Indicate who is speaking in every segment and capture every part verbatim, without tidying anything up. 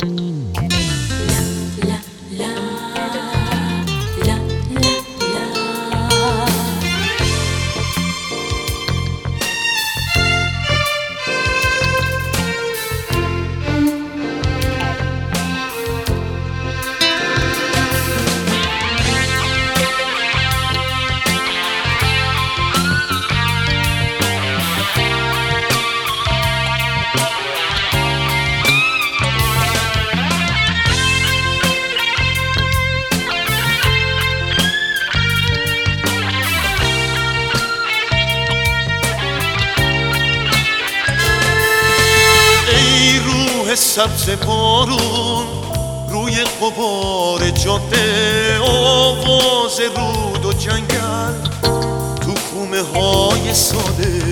Speaker 1: سبز بارون روی غبار جاده، آواز رود و جنگل تو کومه های ساده.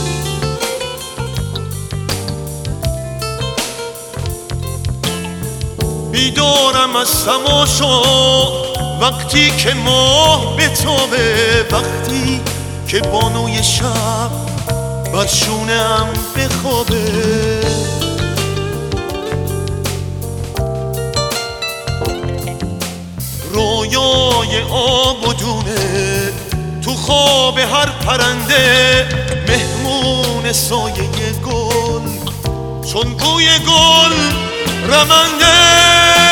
Speaker 1: بیدارم از تماشا وقتی که ماه بتابه، وقتی که بانوی شب بر شونه‌ام بخوابه. رویای آب و دونه تو خواب هر پرنده، مهمون سایه گل چون بوی گل رمنده.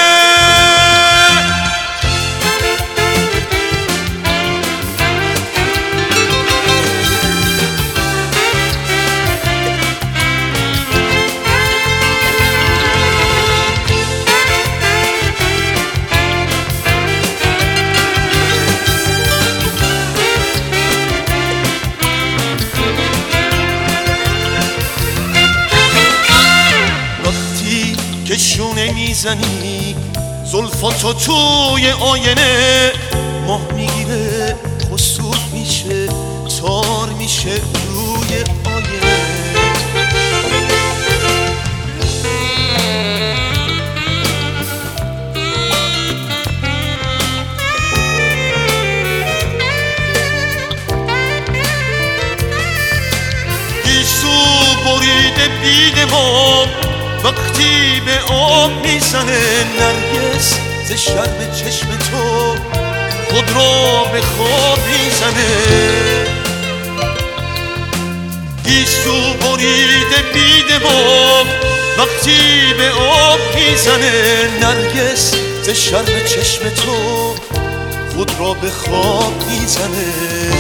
Speaker 1: که شونه میزنی زلفاتو توی آینه، ماه میگیره خسوف میشه تار میشه روی آینه. گیسو بریده بیده ما وقتی به آب میزنه، نرگس ز شرم چشم تو خود را به خواب میزنه. گیسو بریده بیده باب وقتی به آب میزنه، نرگس ز شرم چشم تو خود را به خواب میزنه.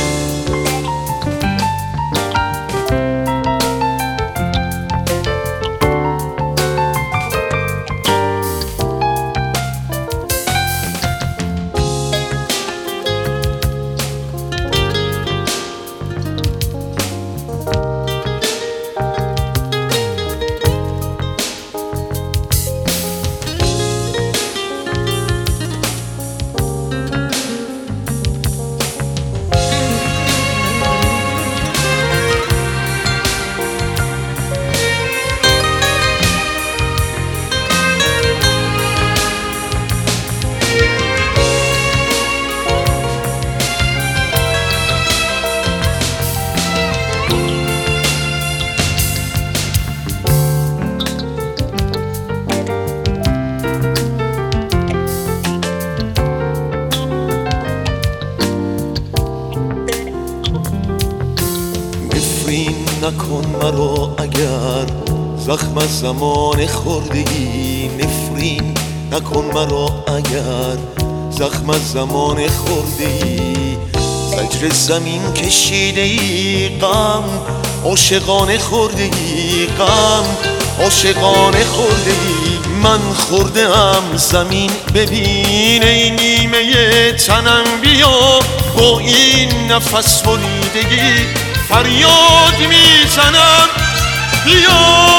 Speaker 1: نکن مرا اگر زخم از زمان خوردگی، نفرین نکن مرا اگر زخم از زمان خوردگی. زجر زمین کشیده ای غم عاشقانه خوردگی، غم عاشقانه خوردگی. من خورده ام زمین ببین ای نیمه تنم، بیا با این نفس بریدگی فریاد میزنم بیا.